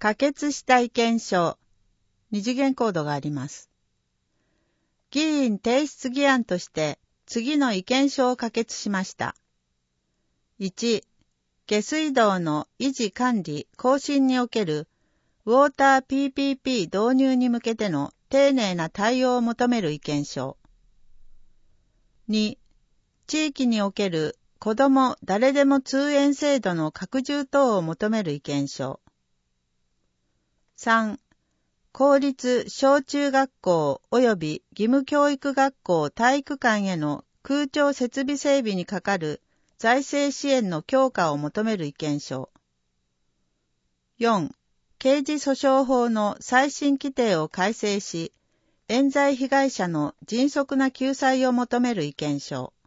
可決した意見書、二次元コードがあります。議員提出議案として次の意見書を可決しました。1、下水道の維持管理更新におけるウォーター PPP 導入に向けての丁寧な対応を求める意見書。2、地域における子ども誰でも通園制度の拡充等を求める意見書。3、公立小中学校及び義務教育学校体育館への空調設備整備にかかる財政支援の強化を求める意見書。4、刑事訴訟法の最新規定を改正し、冤罪被害者の迅速な救済を求める意見書。